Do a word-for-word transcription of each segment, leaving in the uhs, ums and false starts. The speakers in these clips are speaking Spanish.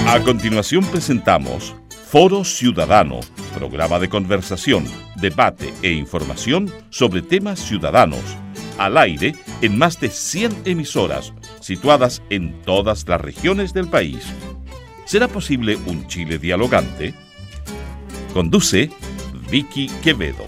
A continuación presentamos Foro Ciudadano, programa de conversación, debate e información sobre temas ciudadanos, al aire en más de cien emisoras, situadas en todas las regiones del país. ¿Será posible un Chile dialogante? Conduce Vicky Quevedo.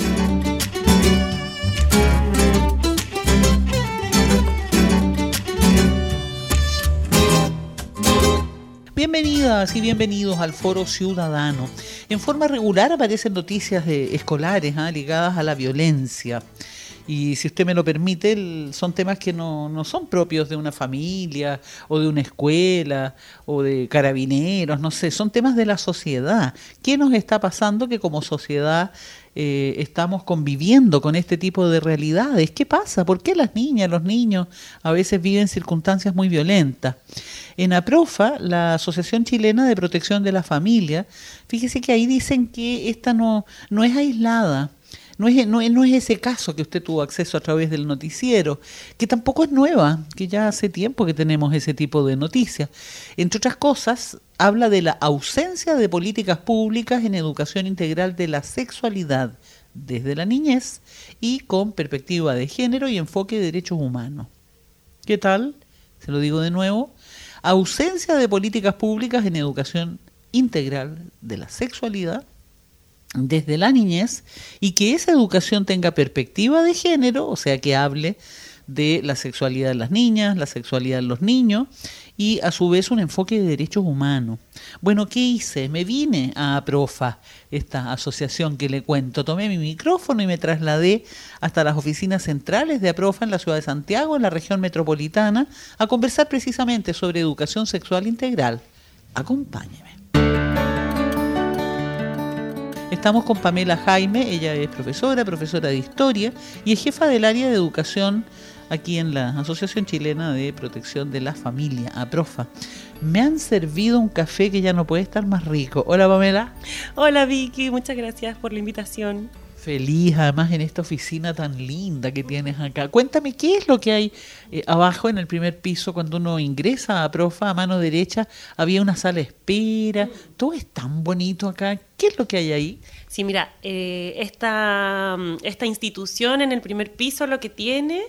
Bienvenidas y bienvenidos al Foro Ciudadano. En forma regular aparecen noticias de escolares ¿eh? ligadas a la violencia. Y si usted me lo permite, el, son temas que no, no son propios de una familia o de una escuela o de carabineros, no sé, son temas de la sociedad. ¿Qué nos está pasando que como sociedad eh, estamos conviviendo con este tipo de realidades? ¿Qué pasa? ¿Por qué las niñas, los niños a veces viven circunstancias muy violentas? En APROFA, la Asociación Chilena de Protección de la Familia, fíjese que ahí dicen que esta no, no es aislada. No es, no, no es ese caso que usted tuvo acceso a través del noticiero, que tampoco es nueva, que ya hace tiempo que tenemos ese tipo de noticias. Entre otras cosas, habla de la ausencia de políticas públicas en educación integral de la sexualidad desde la niñez y con perspectiva de género y enfoque de derechos humanos. ¿Qué tal? Se lo digo de nuevo. Ausencia de políticas públicas en educación integral de la sexualidad desde la niñez y que esa educación tenga perspectiva de género, o sea, que hable de la sexualidad de las niñas, la sexualidad de los niños y a su vez un enfoque de derechos humanos. Bueno, ¿qué hice? Me vine a APROFA, esta asociación que le cuento, tomé mi micrófono y me trasladé hasta las oficinas centrales de APROFA en la ciudad de Santiago, en la región metropolitana, a conversar precisamente sobre educación sexual integral. Acompáñeme. Estamos con Pamela Jaime, ella es profesora, profesora de historia y es jefa del área de educación aquí en la Asociación Chilena de Protección de la Familia, APROFA. Me han servido un café que ya no puede estar más rico. Hola, Pamela. Hola, Vicky, muchas gracias por la invitación. Feliz, además, en esta oficina tan linda que tienes acá. Cuéntame, ¿qué es lo que hay eh, abajo en el primer piso cuando uno ingresa a APROFA? A mano derecha había una sala de espera. Todo es tan bonito acá. ¿Qué es lo que hay ahí? Sí, mira, eh, esta, esta institución en el primer piso lo que tiene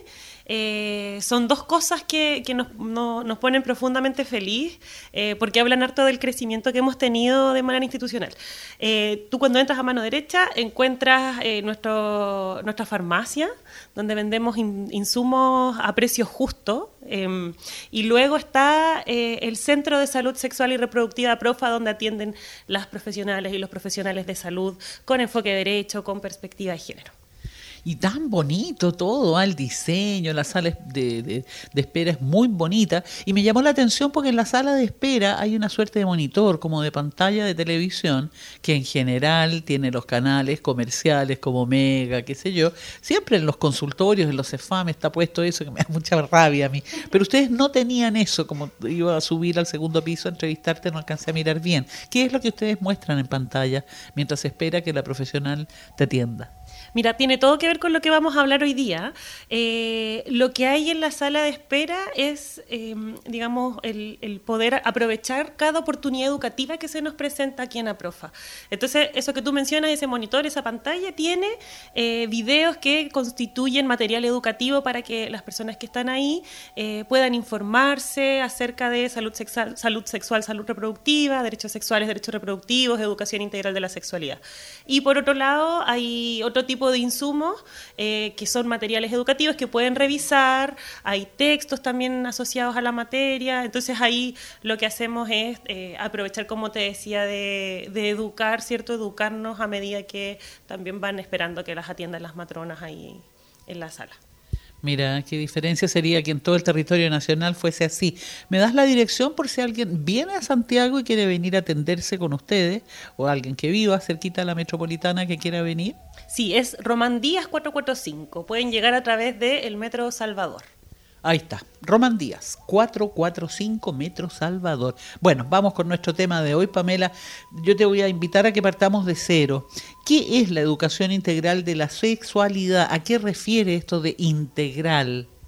eh, son dos cosas que, que nos, no, nos ponen profundamente feliz eh, porque hablan harto del crecimiento que hemos tenido de manera institucional. Eh, tú cuando entras a mano derecha encuentras eh, nuestro, nuestra farmacia donde vendemos in, insumos a precios justos eh, y luego está eh, el Centro de Salud Sexual y Reproductiva APROFA donde atienden las profesionales y los profesionales de salud con enfoque de derecho, con perspectiva de género. Y tan bonito todo, ¿eh? El diseño, la sala de, de, de espera es muy bonita. Y me llamó la atención porque en la sala de espera hay una suerte de monitor, como de pantalla de televisión, que en general tiene los canales comerciales como Mega, qué sé yo. Siempre en los consultorios, en los CEFAM está puesto eso, que me da mucha rabia a mí. Pero ustedes no tenían eso, como iba a subir al segundo piso a entrevistarte, no alcancé a mirar bien. ¿Qué es lo que ustedes muestran en pantalla mientras espera que la profesional te atienda? Mira, tiene todo que ver con lo que vamos a hablar hoy día. Eh, lo que hay en la sala de espera es, eh, digamos, el, el poder aprovechar cada oportunidad educativa que se nos presenta aquí en APROFA. Entonces, eso que tú mencionas, ese monitor, esa pantalla, tiene eh, videos que constituyen material educativo para que las personas que están ahí eh, puedan informarse acerca de salud sexual, salud sexual, salud reproductiva, derechos sexuales, derechos reproductivos, educación integral de la sexualidad. Y por otro lado, hay otro tipo de insumos eh, que son materiales educativos que pueden revisar, hay textos también asociados a la materia, entonces ahí lo que hacemos es eh, aprovechar, como te decía, de, de educar, ¿cierto? Educarnos a medida que también van esperando que las atiendan las matronas ahí en la sala. Mira, qué diferencia sería que en todo el territorio nacional fuese así. ¿Me das la dirección por si alguien viene a Santiago y quiere venir a atenderse con ustedes? ¿O alguien que viva cerquita de la metropolitana que quiera venir? Sí, es Román Díaz cuatrocientos cuarenta y cinco. Pueden llegar a través del Metro Salvador. Ahí está, Román Díaz, cuatrocientos cuarenta y cinco Metro Salvador. Bueno, vamos con nuestro tema de hoy, Pamela. Yo te voy a invitar a que partamos de cero. ¿Qué es la educación integral de la sexualidad? ¿A qué refiere esto de integral?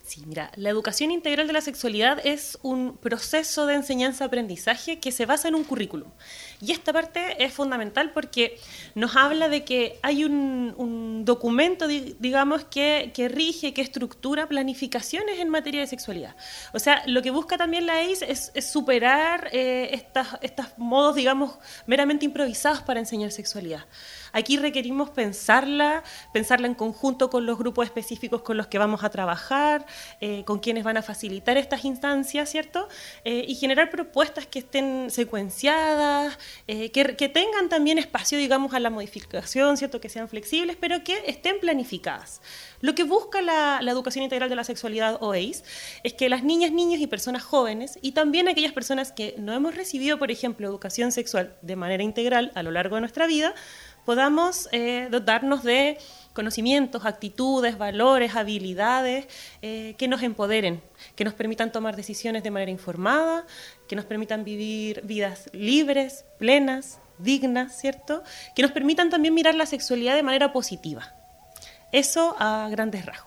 Sí, mira, la educación integral de la sexualidad es un proceso de enseñanza-aprendizaje que se basa en un currículum. Y esta parte es fundamental porque nos habla de que hay un, un documento, digamos, que, que rige, que estructura planificaciones en materia de sexualidad. O sea, lo que busca también la E I S es, es superar eh, estas, estos modos, digamos, meramente improvisados para enseñar sexualidad. Aquí requerimos pensarla, pensarla en conjunto con los grupos específicos con los que vamos a trabajar, eh, con quienes van a facilitar estas instancias, ¿cierto? Eh, y generar propuestas que estén secuenciadas, eh, que, que tengan también espacio, digamos, a la modificación, ¿cierto? Que sean flexibles, pero que estén planificadas. Lo que busca la, la educación integral de la sexualidad o E I S es que las niñas, niños y personas jóvenes, y también aquellas personas que no hemos recibido, por ejemplo, educación sexual de manera integral a lo largo de nuestra vida, podamos eh, dotarnos de conocimientos, actitudes, valores, habilidades eh, que nos empoderen, que nos permitan tomar decisiones de manera informada, que nos permitan vivir vidas libres, plenas, dignas, ¿cierto? Que nos permitan también mirar la sexualidad de manera positiva. Eso a grandes rasgos.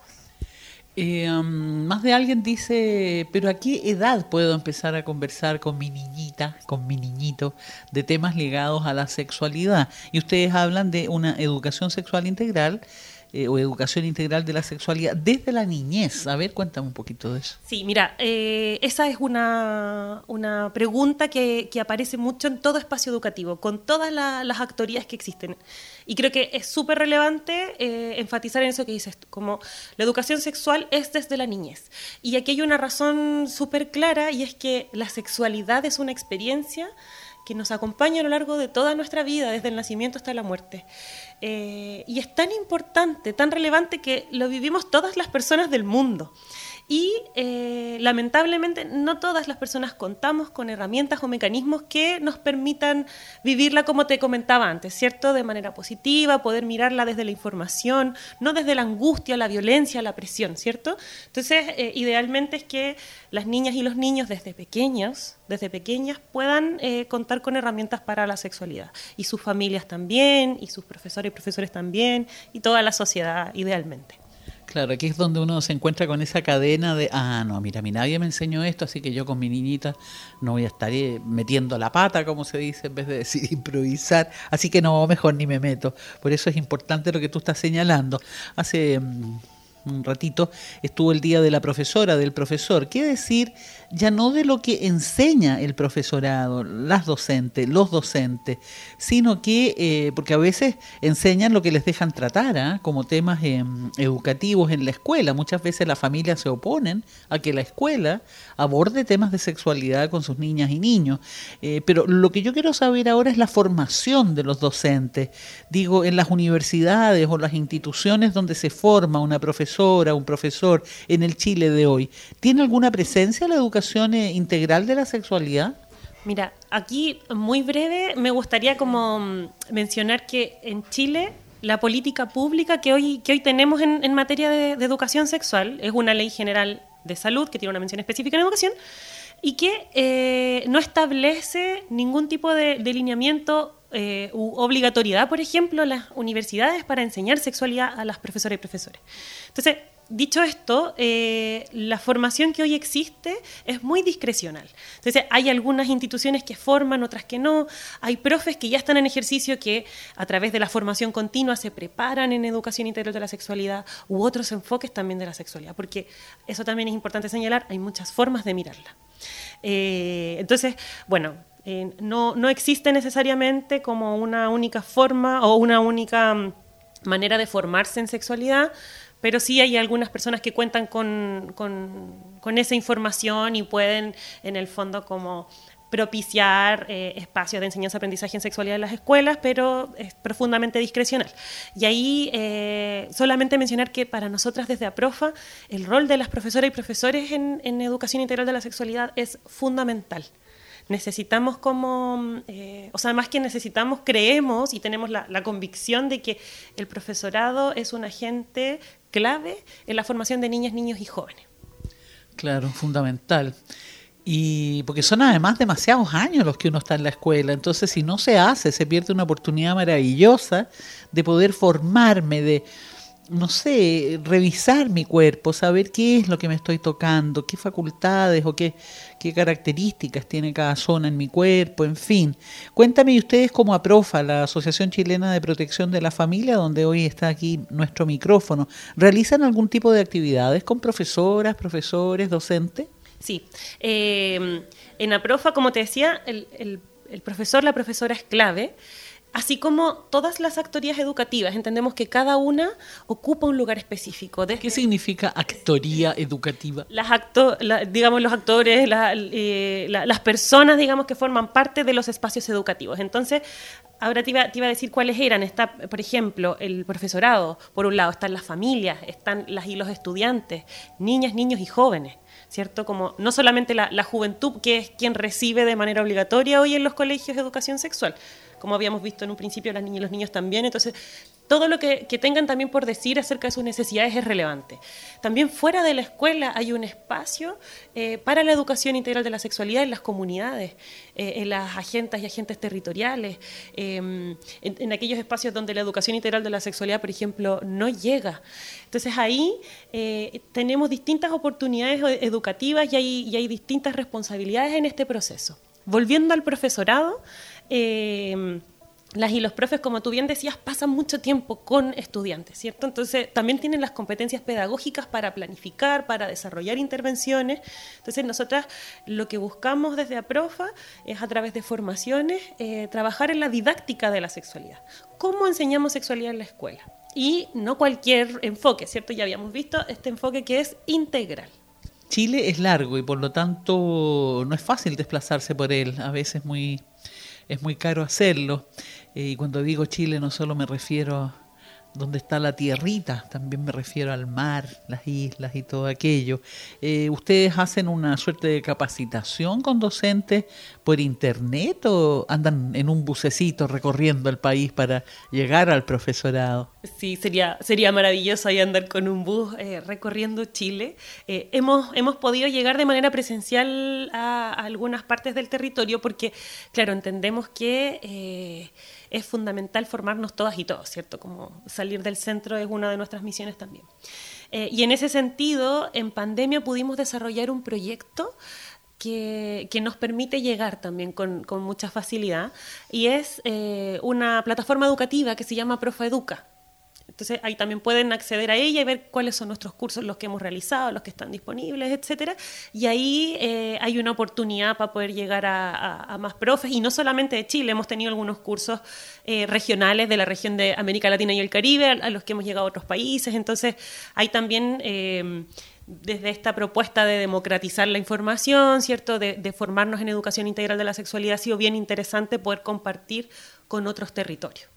Eh, um, más de alguien dice, pero ¿a qué edad puedo empezar a conversar con mi niñita, con mi niñito, de temas ligados a la sexualidad? Y ustedes hablan de una educación sexual integral eh, o educación integral de la sexualidad desde la niñez. A ver, cuéntame un poquito de eso. Sí, mira, eh, esa es una, una pregunta que, que aparece mucho en todo espacio educativo, con todas la, las actorías que existen. Y creo que es súper relevante eh, enfatizar en eso que dices tú, como la educación sexual es desde la niñez. Y aquí hay una razón súper clara, y es que la sexualidad es una experiencia que nos acompaña a lo largo de toda nuestra vida, desde el nacimiento hasta la muerte. Eh, y es tan importante, tan relevante, que lo vivimos todas las personas del mundo. Y eh, lamentablemente no todas las personas contamos con herramientas o mecanismos que nos permitan vivirla como te comentaba antes, ¿cierto? De manera positiva, poder mirarla desde la información, no desde la angustia, la violencia, la presión, ¿cierto? Entonces, eh, idealmente es que las niñas y los niños desde pequeños, desde pequeñas, puedan eh, contar con herramientas para la sexualidad. Y sus familias también, y sus profesores y profesores también, y toda la sociedad idealmente. Claro, aquí es donde uno se encuentra con esa cadena de, ah, no, mira, a mí nadie me enseñó esto, así que yo con mi niñita no voy a estar metiendo la pata, como se dice, en vez de decir improvisar, así que no, mejor ni me meto. Por eso es importante lo que tú estás señalando. Hace um, un ratito estuvo el día de la profesora, del profesor. ¿Qué decir? Ya no de lo que enseña el profesorado, las docentes, los docentes, sino que, eh, porque a veces enseñan lo que les dejan tratar, ¿eh? Como temas eh, educativos en la escuela. Muchas veces las familias se oponen a que la escuela aborde temas de sexualidad con sus niñas y niños. Eh, pero lo que yo quiero saber ahora es la formación de los docentes. Digo, en las universidades o las instituciones donde se forma una profesora, un profesor en el Chile de hoy, ¿tiene alguna presencia la educación integral de la sexualidad? Mira, aquí muy breve me gustaría como mencionar que en Chile la política pública que hoy, que hoy tenemos en, en materia de, de educación sexual es una ley general de salud que tiene una mención específica en educación y que eh, no establece ningún tipo de, de lineamiento eh, u obligatoriedad, por ejemplo, en las universidades para enseñar sexualidad a las profesoras y profesores. Entonces, dicho esto, eh, la formación que hoy existe es muy discrecional. Entonces, hay algunas instituciones que forman, otras que no. Hay profes que ya están en ejercicio que a través de la formación continua se preparan en educación integral de la sexualidad u otros enfoques también de la sexualidad, porque eso también es importante señalar, hay muchas formas de mirarla. Eh, entonces, bueno, eh, no, no existe necesariamente como una única forma o una única manera de formarse en sexualidad, pero sí hay algunas personas que cuentan con, con, con esa información y pueden, en el fondo, como propiciar eh, espacios de enseñanza-aprendizaje en sexualidad en las escuelas, pero es profundamente discrecional. Y ahí eh, solamente mencionar que para nosotras desde APROFA el rol de las profesoras y profesores en, en educación integral de la sexualidad es fundamental. Necesitamos como, eh, o sea, más que necesitamos, creemos y tenemos la, la convicción de que el profesorado es un agente clave en la formación de niñas, niños y jóvenes. Claro, fundamental. Y porque son además demasiados años los que uno está en la escuela, entonces si no se hace, se pierde una oportunidad maravillosa de poder formarme, de no sé, revisar mi cuerpo, saber qué es lo que me estoy tocando, qué facultades o qué, qué características tiene cada zona en mi cuerpo, en fin. Cuéntame, y ustedes como APROFA, la Asociación Chilena de Protección de la Familia, donde hoy está aquí nuestro micrófono, ¿realizan algún tipo de actividades con profesoras, profesores, docentes? Sí, eh, en APROFA, como te decía, el, el, el profesor, la profesora es clave. Así como todas las actorías educativas, entendemos que cada una ocupa un lugar específico. Desde ¿Qué significa actoría educativa? Las acto, la, digamos, los actores, la, eh, la, las personas, digamos, que forman parte de los espacios educativos. Entonces, ahora te iba, te iba a decir cuáles eran. Está, por ejemplo, el profesorado. Por un lado, están las familias, están las y los estudiantes, niñas, niños y jóvenes, ¿cierto? Como no solamente la, la juventud, que es quien recibe de manera obligatoria hoy en los colegios educación sexual, como habíamos visto en un principio, las niñas y los niños también. Entonces, todo lo que, que tengan también por decir acerca de sus necesidades es relevante. También fuera de la escuela hay un espacio eh, para la educación integral de la sexualidad en las comunidades, eh, en las agendas y agentes territoriales, eh, en, en aquellos espacios donde la educación integral de la sexualidad, por ejemplo, no llega. Entonces, ahí eh, tenemos distintas oportunidades educativas y hay, y hay distintas responsabilidades en este proceso. Volviendo al profesorado, eh, las y los profes, como tú bien decías, pasan mucho tiempo con estudiantes, ¿cierto? Entonces, también tienen las competencias pedagógicas para planificar, para desarrollar intervenciones. Entonces, nosotras lo que buscamos desde APROFA es, a través de formaciones, eh, trabajar en la didáctica de la sexualidad. ¿Cómo enseñamos sexualidad en la escuela? Y no cualquier enfoque, ¿cierto? Ya habíamos visto este enfoque que es integral. Chile es largo y por lo tanto no es fácil desplazarse por él, a veces muy, es muy caro hacerlo. Eh, y cuando digo Chile no solo me refiero a donde está la tierrita, también me refiero al mar, las islas y todo aquello. Eh, ¿Ustedes hacen una suerte de capacitación con docentes por internet o andan en un bucecito recorriendo el país para llegar al profesorado? Sí, sería, sería maravilloso ahí andar con un bus eh, recorriendo Chile. Eh, hemos, hemos podido llegar de manera presencial a, a algunas partes del territorio porque, claro, entendemos que eh, es fundamental formarnos todas y todos, ¿cierto? Como salir del centro es una de nuestras misiones también. Eh, y en ese sentido, en pandemia pudimos desarrollar un proyecto Que, que nos permite llegar también con, con mucha facilidad, y es eh, una plataforma educativa que se llama APROFA Educa. Entonces ahí también pueden acceder a ella y ver cuáles son nuestros cursos, los que hemos realizado, los que están disponibles, etcétera. Y ahí eh, hay una oportunidad para poder llegar a, a, a más profes, y no solamente de Chile, hemos tenido algunos cursos eh, regionales de la región de América Latina y el Caribe, a, a los que hemos llegado a otros países. Entonces hay también Eh, desde esta propuesta de democratizar la información, ¿cierto? De, de formarnos en educación integral de la sexualidad, ha sido bien interesante poder compartir con otros territorios.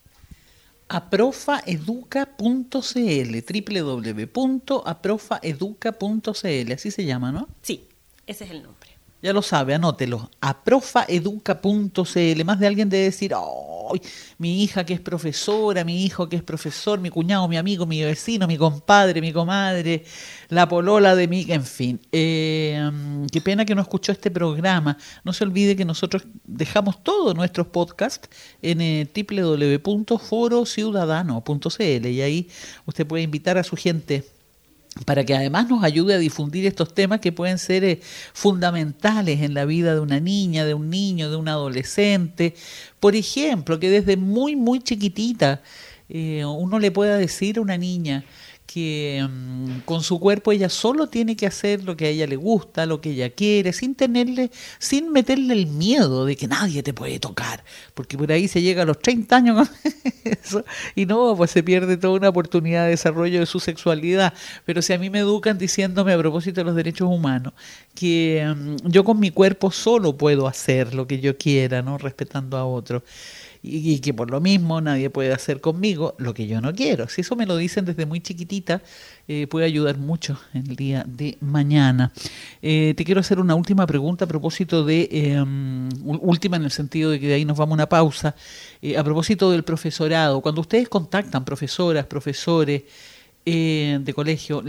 aprofa educa punto c l, doble u doble u doble u punto aprofa educa punto c l, así se llama, ¿no? Sí, ese es el nombre. Ya lo sabe, anótelo, aprofa educa punto c l. Más de alguien debe decir, ¡ay! Mi hija que es profesora, mi hijo que es profesor, mi cuñado, mi amigo, mi vecino, mi compadre, mi comadre, la polola de mi... En fin, eh, qué pena que no escuchó este programa. No se olvide que nosotros dejamos todos nuestros podcasts en eh, doble u doble u doble u punto foro ciudadano punto c l, y ahí usted puede invitar a su gente para que además nos ayude a difundir estos temas que pueden ser eh, fundamentales en la vida de una niña, de un niño, de un adolescente. Por ejemplo, que desde muy, muy chiquitita eh, uno le pueda decir a una niña que um, con su cuerpo ella solo tiene que hacer lo que a ella le gusta, lo que ella quiere, sin tenerle, sin meterle el miedo de que nadie te puede tocar, porque por ahí se llega a los treinta años con eso, y no, pues se pierde toda una oportunidad de desarrollo de su sexualidad. Pero si a mí me educan diciéndome, a propósito de los derechos humanos, que um, yo con mi cuerpo solo puedo hacer lo que yo quiera, ¿no? Respetando a otros. Y, y que por lo mismo nadie puede hacer conmigo lo que yo no quiero. Si eso me lo dicen desde muy chiquitita, eh, puede ayudar mucho en el día de mañana. Eh, te quiero hacer una última pregunta a propósito de, eh, última en el sentido de que de ahí nos vamos a una pausa, eh, a propósito del profesorado. Cuando ustedes contactan profesoras, profesores eh, de colegio,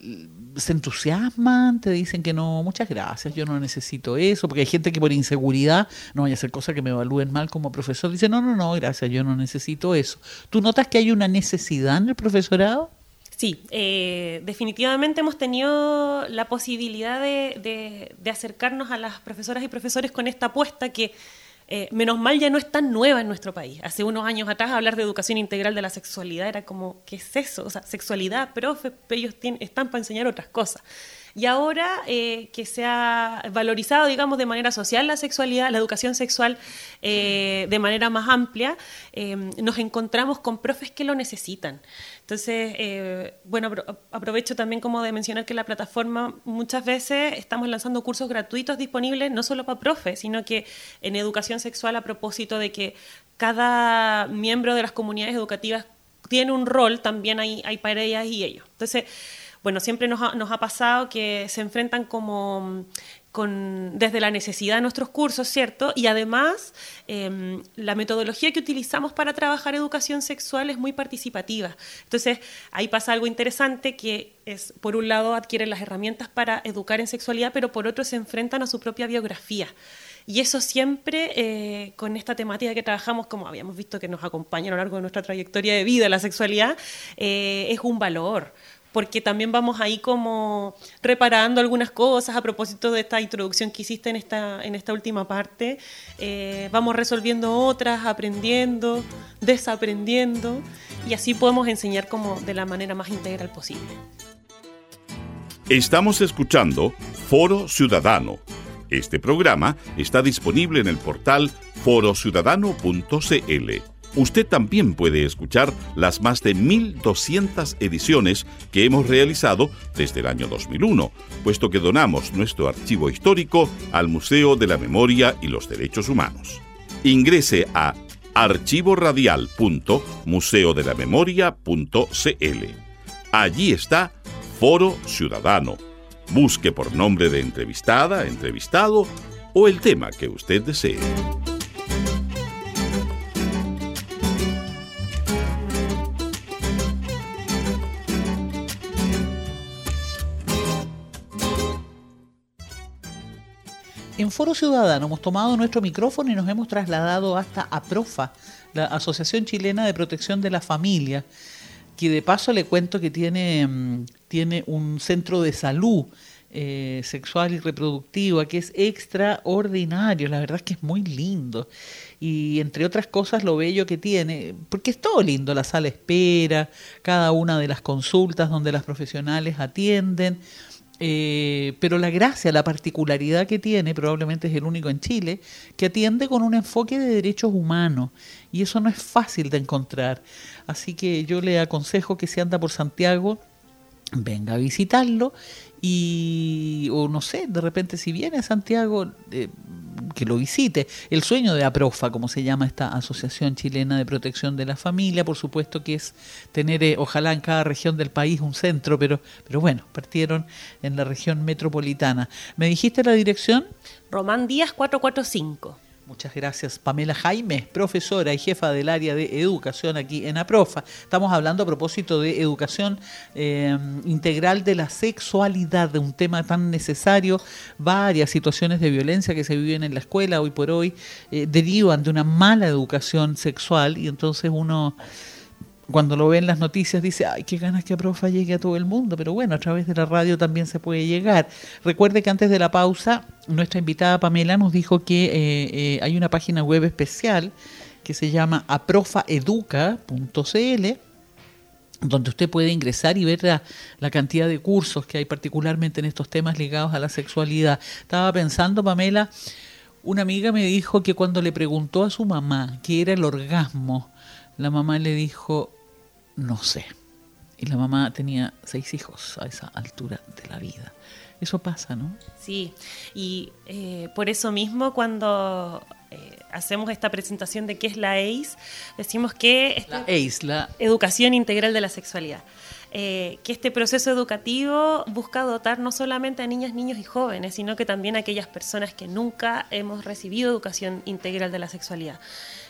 se entusiasman, te dicen que no, muchas gracias, yo no necesito eso, porque hay gente que por inseguridad, no vaya a hacer cosas que me evalúen mal como profesor, dice no, no, no, gracias, yo no necesito eso. ¿Tú notas que hay una necesidad en el profesorado? Sí, eh, definitivamente hemos tenido la posibilidad de, de, de acercarnos a las profesoras y profesores con esta apuesta que, eh, menos mal, ya no es tan nueva en nuestro país. Hace unos años atrás hablar de educación integral de la sexualidad era como, ¿qué es eso? O sea, sexualidad, profe, ellos tienen, están para enseñar otras cosas. Y ahora eh, que se ha valorizado, digamos, de manera social la sexualidad, la educación sexual eh, de manera más amplia, eh, nos encontramos con profes que lo necesitan. Entonces, eh, bueno, aprovecho también como de mencionar que la plataforma muchas veces estamos lanzando cursos gratuitos disponibles no solo para profes, sino que en educación sexual, a propósito de que cada miembro de las comunidades educativas tiene un rol, también hay, hay para ellas y ellos. Entonces, bueno, siempre nos ha, nos ha pasado que se enfrentan como con, desde la necesidad de nuestros cursos, ¿cierto? Y además, eh, la metodología que utilizamos para trabajar educación sexual es muy participativa. Entonces, ahí pasa algo interesante que es, por un lado, adquieren las herramientas para educar en sexualidad, pero por otro se enfrentan a su propia biografía. Y eso siempre, eh, con esta temática que trabajamos, como habíamos visto que nos acompaña a lo largo de nuestra trayectoria de vida, la sexualidad, eh, es un valor. Porque también vamos ahí como reparando algunas cosas a propósito de esta introducción que hiciste en esta, en esta última parte. Eh, vamos resolviendo otras, aprendiendo, desaprendiendo, y así podemos enseñar como de la manera más integral posible. Estamos escuchando Foro Ciudadano. Este programa está disponible en el portal foro ciudadano punto c l. Usted también puede escuchar las más de mil doscientas ediciones que hemos realizado desde el año dos mil uno, puesto que donamos nuestro archivo histórico al Museo de la Memoria y los Derechos Humanos. Ingrese a archivo radial punto museo de la memoria punto c l. Allí está Foro Ciudadano. Busque por nombre de entrevistada, entrevistado o el tema que usted desee. En Foro Ciudadano hemos tomado nuestro micrófono y nos hemos trasladado hasta APROFA, la Asociación Chilena de Protección de la Familia, que de paso le cuento que tiene, tiene un centro de salud eh, sexual y reproductiva que es extraordinario, la verdad es que es muy lindo. Y entre otras cosas lo bello que tiene, porque es todo lindo, la sala de espera, cada una de las consultas donde las profesionales atienden. Eh, pero la gracia, la particularidad que tiene, probablemente es el único en Chile, que atiende con un enfoque de derechos humanos, y eso no es fácil de encontrar. Así que yo le aconsejo que si anda por Santiago, venga a visitarlo, y o no sé, de repente si viene a Santiago, eh, que lo visite. El sueño de APROFA, como se llama esta Asociación Chilena de Protección de la Familia, por supuesto que es tener, eh, ojalá en cada región del país un centro, pero, pero bueno, partieron en la región metropolitana. ¿Me dijiste la dirección? Román Díaz cuatrocientos cuarenta y cinco. Muchas gracias, Pamela Jaime, profesora y jefa del área de educación aquí en APROFA. Estamos hablando a propósito de educación eh, integral de la sexualidad, de un tema tan necesario. Varias situaciones de violencia que se viven en la escuela hoy por hoy eh, derivan de una mala educación sexual, y entonces uno, cuando lo ve en las noticias, dice, ay, qué ganas que APROFA llegue a todo el mundo, pero bueno, a través de la radio también se puede llegar. Recuerde que antes de la pausa, nuestra invitada Pamela nos dijo que eh, eh, hay una página web especial que se llama aprofa educa punto c l, donde usted puede ingresar y ver la, la cantidad de cursos que hay, particularmente en estos temas ligados a la sexualidad. Estaba pensando, Pamela, una amiga me dijo que cuando le preguntó a su mamá qué era el orgasmo, la mamá le dijo, no sé. Y la mamá tenía seis hijos a esa altura de la vida. Eso pasa, ¿no? Sí, y eh, por eso mismo cuando eh, hacemos esta presentación de qué es la E I S, decimos que es la E I S, la Educación Integral de la Sexualidad. Eh, que este proceso educativo busca dotar no solamente a niñas, niños y jóvenes, sino que también a aquellas personas que nunca hemos recibido educación integral de la sexualidad.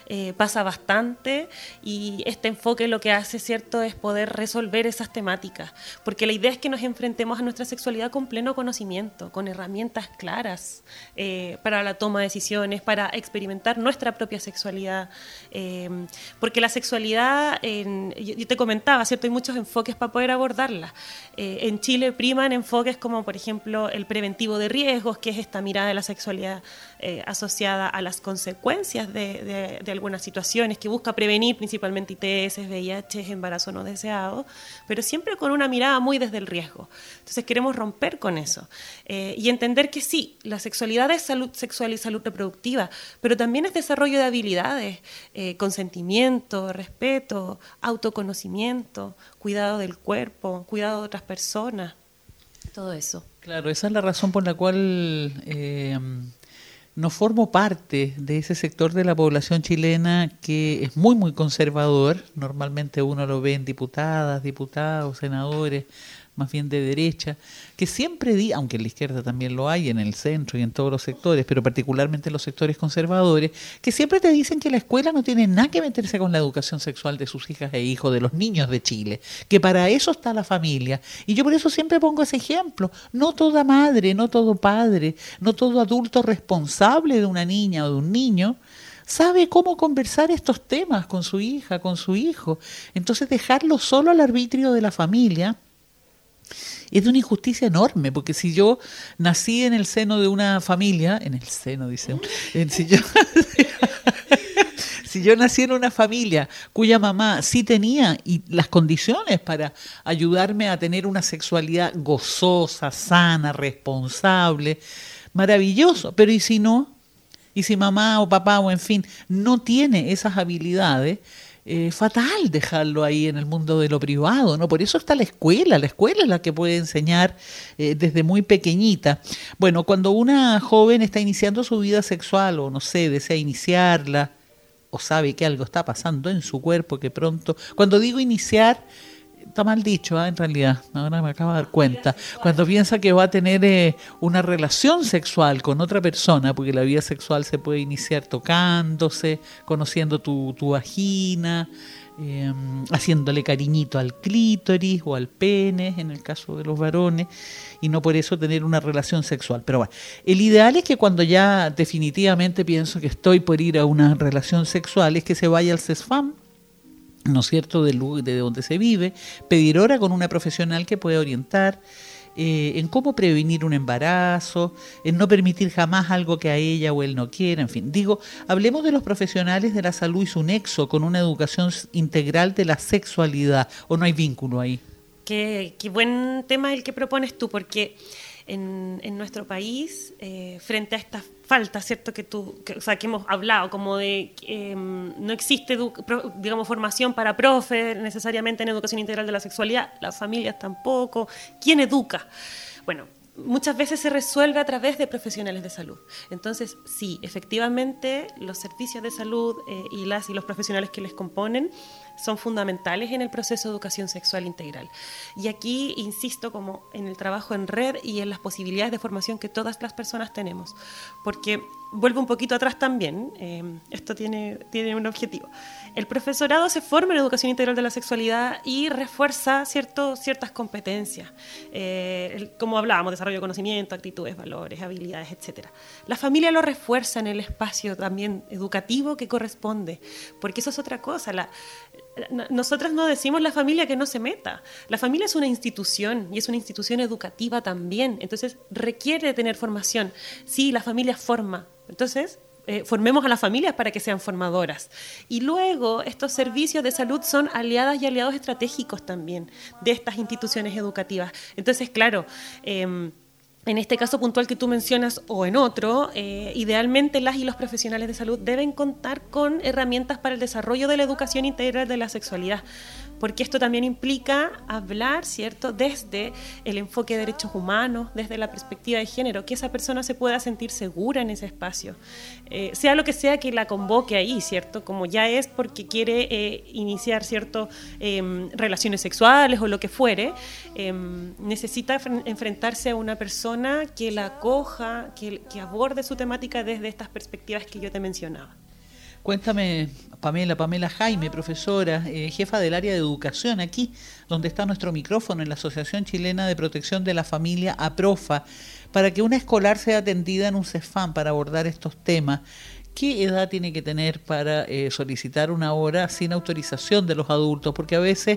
eh, pasa bastante, y este enfoque lo que hace, ¿cierto?, es poder resolver esas temáticas, porque la idea es que nos enfrentemos a nuestra sexualidad con pleno conocimiento, con herramientas claras eh, para la toma de decisiones, para experimentar nuestra propia sexualidad, eh, porque la sexualidad, en, yo, yo te comentaba, ¿cierto?, hay muchos enfoques para poder abordarla. Eh, en Chile priman enfoques como, por ejemplo, el preventivo de riesgos, que es esta mirada de la sexualidad eh, asociada a las consecuencias de, de, de algunas situaciones, que busca prevenir principalmente I T S, V I H, embarazo no deseado, pero siempre con una mirada muy desde el riesgo. Entonces queremos romper con eso eh, y entender que sí, la sexualidad es salud sexual y salud reproductiva, pero también es desarrollo de habilidades, eh, consentimiento, respeto, autoconocimiento, cuidado del cuerpo, cuidado de otras personas, todo eso. Claro, esa es la razón por la cual eh, no formo parte de ese sector de la población chilena que es muy, muy conservador. Normalmente uno lo ve en diputadas, diputados, senadores, más bien de derecha, que siempre di, aunque en la izquierda también lo hay, en el centro y en todos los sectores, pero particularmente en los sectores conservadores, que siempre te dicen que la escuela no tiene nada que meterse con la educación sexual de sus hijas e hijos, de los niños de Chile, que para eso está la familia. Y yo por eso siempre pongo ese ejemplo. No toda madre, no todo padre, no todo adulto responsable de una niña o de un niño sabe cómo conversar estos temas con su hija, con su hijo. Entonces dejarlo solo al arbitrio de la familia es de una injusticia enorme, porque si yo nací en el seno de una familia, en el seno, dice, en, si yo si yo nací en una familia cuya mamá sí tenía y las condiciones para ayudarme a tener una sexualidad gozosa, sana, responsable, maravilloso, pero ¿y si no? Y si mamá o papá o en fin no tiene esas habilidades, Eh, fatal dejarlo ahí en el mundo de lo privado, ¿no? Por eso está la escuela, la escuela es la que puede enseñar eh, desde muy pequeñita. Bueno, cuando una joven está iniciando su vida sexual o no sé, desea iniciarla o sabe que algo está pasando en su cuerpo que pronto, cuando digo iniciar, está mal dicho, ¿eh? En realidad, ahora me acabo de dar cuenta, cuando piensa que va a tener eh, una relación sexual con otra persona, porque la vida sexual se puede iniciar tocándose, conociendo tu, tu vagina, eh, haciéndole cariñito al clítoris o al pene, en el caso de los varones, y no por eso tener una relación sexual. Pero bueno, el ideal es que cuando ya definitivamente pienso que estoy por ir a una relación sexual, es que se vaya al CESFAM, ¿no es cierto?, de, de donde se vive, pedir hora con una profesional que pueda orientar eh, en cómo prevenir un embarazo, en no permitir jamás algo que a ella o él no quiera, en fin. Digo, hablemos de los profesionales de la salud y su nexo con una educación integral de la sexualidad, ¿o no hay vínculo ahí? Qué, qué buen tema el que propones tú, porque en, en nuestro país, eh, frente a esta falta, ¿cierto?, que tú, que, o sea, que hemos hablado, como de eh, no existe, edu- digamos, formación para profes necesariamente en educación integral de la sexualidad, las familias tampoco. ¿Quién educa? Bueno, muchas veces se resuelve a través de profesionales de salud. Entonces, sí, efectivamente, los servicios de salud eh, y las y los profesionales que les componen son fundamentales en el proceso de educación sexual integral. Y aquí insisto como en el trabajo en red y en las posibilidades de formación que todas las personas tenemos, porque vuelvo un poquito atrás también, eh, esto tiene, tiene un objetivo. El profesorado se forma en educación integral de la sexualidad y refuerza cierto, ciertas competencias, eh, el, como hablábamos, desarrollo de conocimiento, actitudes, valores, habilidades, etcétera. La familia lo refuerza en el espacio también educativo que corresponde, porque eso es otra cosa. La, Nosotras no decimos la familia que no se meta. La familia es una institución y es una institución educativa también. Entonces requiere tener formación. Sí, la familia forma. Entonces eh, formemos a las familias para que sean formadoras. Y luego estos servicios de salud son aliadas y aliados estratégicos también de estas instituciones educativas. Entonces, claro, eh, en este caso puntual que tú mencionas o en otro, eh, idealmente las y los profesionales de salud deben contar con herramientas para el desarrollo de la educación integral de la sexualidad, porque esto también implica hablar, ¿cierto?, desde el enfoque de derechos humanos, desde la perspectiva de género, que esa persona se pueda sentir segura en ese espacio, eh, sea lo que sea que la convoque ahí, ¿cierto?, como ya es porque quiere eh, iniciar, ¿cierto?, eh, relaciones sexuales o lo que fuere, eh, necesita fr- enfrentarse a una persona que la acoja, que, que aborde su temática desde estas perspectivas que yo te mencionaba. Cuéntame, Pamela, Pamela Jaime, profesora, eh, jefa del área de educación aquí, donde está nuestro micrófono en la Asociación Chilena de Protección de la Familia, APROFA, para que una escolar sea atendida en un CESFAM para abordar estos temas. ¿Qué edad tiene que tener para eh, solicitar una hora sin autorización de los adultos? Porque a veces,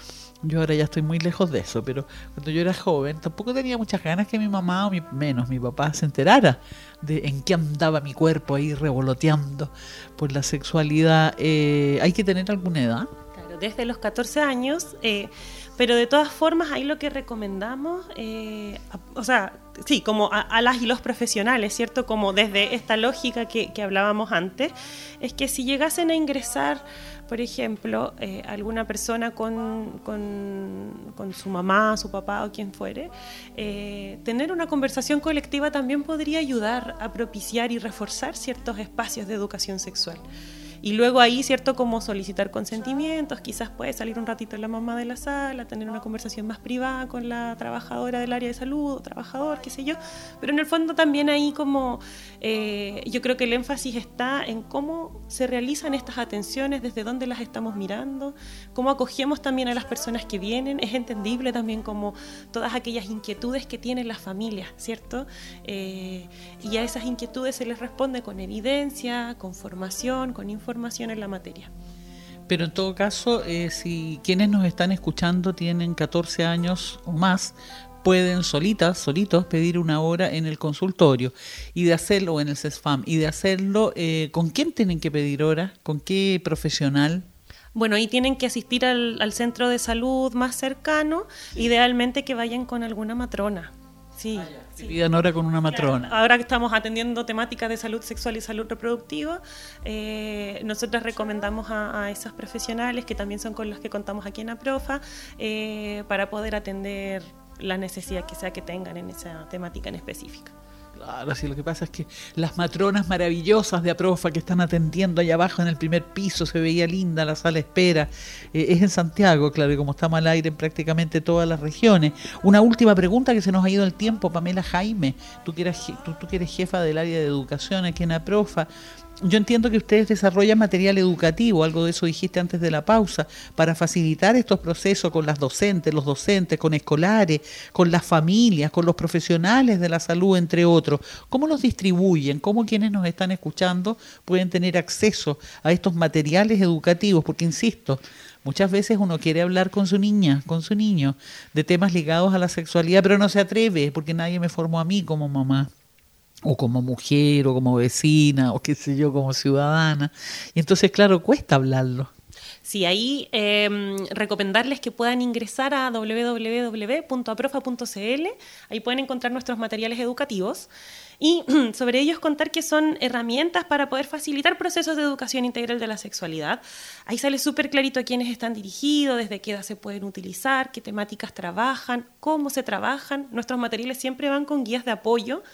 yo ahora ya estoy muy lejos de eso, pero cuando yo era joven tampoco tenía muchas ganas que mi mamá o mi, menos mi papá se enterara de en qué andaba mi cuerpo ahí revoloteando por la sexualidad. Eh, ¿Hay que tener alguna edad? Claro, desde los catorce años, eh, pero de todas formas ahí lo que recomendamos, eh, a, o sea, sí, como a, a las y los profesionales, ¿cierto? Como desde esta lógica que, que hablábamos antes, es que si llegasen a ingresar, por ejemplo, eh, alguna persona con, con, con su mamá, su papá o quien fuere, eh, tener una conversación colectiva también podría ayudar a propiciar y reforzar ciertos espacios de educación sexual. Y luego ahí, ¿cierto?, como solicitar consentimientos, quizás puede salir un ratito la mamá de la sala, tener una conversación más privada con la trabajadora del área de salud, o trabajador, qué sé yo, pero en el fondo también ahí como, eh, yo creo que el énfasis está en cómo se realizan estas atenciones, desde dónde las estamos mirando, cómo acogemos también a las personas que vienen, es entendible también como todas aquellas inquietudes que tienen las familias, ¿cierto? Eh, y a esas inquietudes se les responde con evidencia, con formación, con información, información en la materia. Pero en todo caso, eh, si quienes nos están escuchando tienen catorce años o más, pueden solitas, solitos, pedir una hora en el consultorio y de hacerlo, o en el CESFAM, y de hacerlo, eh, ¿con quién tienen que pedir hora? ¿Con qué profesional? Bueno, ahí tienen que asistir al, al centro de salud más cercano, idealmente que vayan con alguna matrona. Sí, ah, sí. Pidan hora con una matrona. Claro, ahora que estamos atendiendo temáticas de salud sexual y salud reproductiva, eh, nosotros recomendamos a, a esos profesionales, que también son con los que contamos aquí en APROFA, eh, para poder atender la necesidad que sea que tengan en esa temática en específica. Claro, sí, lo que pasa es que las matronas maravillosas de APROFA que están atendiendo allá abajo en el primer piso, se veía linda la sala de espera, eh, es en Santiago, claro, y como estamos al aire en prácticamente todas las regiones. Una última pregunta, que se nos ha ido el tiempo, Pamela Jaime, tú que eres, tú, tú que eres jefa del área de educación aquí en APROFA. Yo entiendo que ustedes desarrollan material educativo, algo de eso dijiste antes de la pausa, para facilitar estos procesos con las docentes, los docentes, con escolares, con las familias, con los profesionales de la salud, entre otros. ¿Cómo los distribuyen? ¿Cómo quienes nos están escuchando pueden tener acceso a estos materiales educativos? Porque, insisto, muchas veces uno quiere hablar con su niña, con su niño, de temas ligados a la sexualidad, pero no se atreve porque nadie me formó a mí como mamá, o como mujer, o como vecina, o qué sé yo, como ciudadana. Y entonces, claro, cuesta hablarlo. Sí, ahí eh, recomendarles que puedan ingresar a doble u doble u doble u punto aprofa punto c l, ahí pueden encontrar nuestros materiales educativos, y sobre ellos contar que son herramientas para poder facilitar procesos de educación integral de la sexualidad. Ahí sale súper clarito a quiénes están dirigidos, desde qué edad se pueden utilizar, qué temáticas trabajan, cómo se trabajan. Nuestros materiales siempre van con guías de apoyo,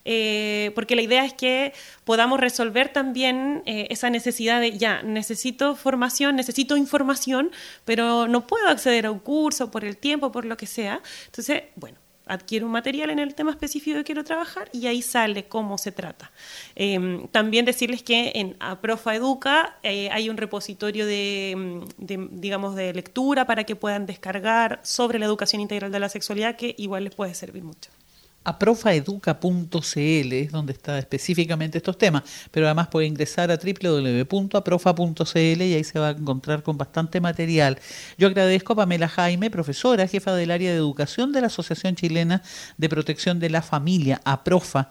Eh, porque la idea es que podamos resolver también eh, esa necesidad de, ya, necesito formación, necesito información, pero no puedo acceder a un curso por el tiempo, por lo que sea. Entonces, bueno, adquiero un material en el tema específico que quiero trabajar y ahí sale cómo se trata. Eh, también decirles que en APROFA Educa eh, hay un repositorio de, de, digamos, de lectura para que puedan descargar sobre la educación integral de la sexualidad, que igual les puede servir mucho. aprofa educa punto c l es donde está específicamente estos temas, pero además puede ingresar a doble u doble u doble u punto aprofa punto c l y ahí se va a encontrar con bastante material. Yo agradezco a Pamela Jaime, profesora, jefa del área de educación de la Asociación Chilena de Protección de la Familia, APROFA.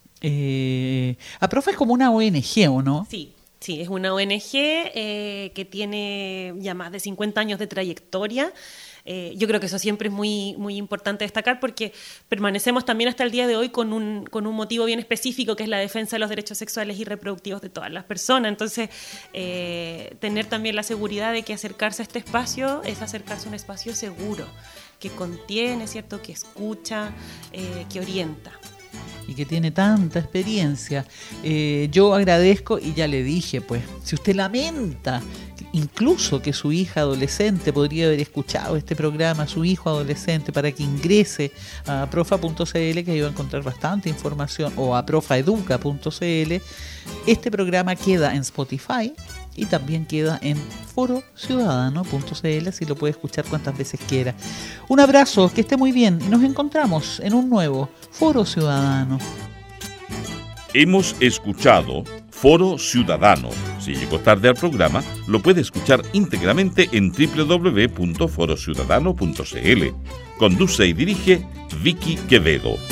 Eh, APROFA es como una O N G, ¿o no? Sí. Sí, es una O N G eh, que tiene ya más de cincuenta años de trayectoria. Eh, yo creo que eso siempre es muy, muy importante destacar, porque permanecemos también hasta el día de hoy con un, con un motivo bien específico, que es la defensa de los derechos sexuales y reproductivos de todas las personas. Entonces, eh, tener también la seguridad de que acercarse a este espacio es acercarse a un espacio seguro, que contiene, ¿cierto?, que escucha, eh, que orienta. Y que tiene tanta experiencia. Eh, yo agradezco, y ya le dije, pues, si usted lamenta incluso que su hija adolescente podría haber escuchado este programa, su hijo adolescente, para que ingrese a profa punto c l, que ahí va a encontrar bastante información, o a profaeduca punto c l. Este programa queda en Spotify y también queda en foro ciudadano punto c l, así lo puede escuchar cuantas veces quiera. Un abrazo, que esté muy bien y nos encontramos en un nuevo Foro Ciudadano. Hemos escuchado Foro Ciudadano. Si llegó tarde al programa, lo puede escuchar íntegramente en doble u doble u doble u punto foro ciudadano punto c l. Conduce y dirige Vicky Quevedo.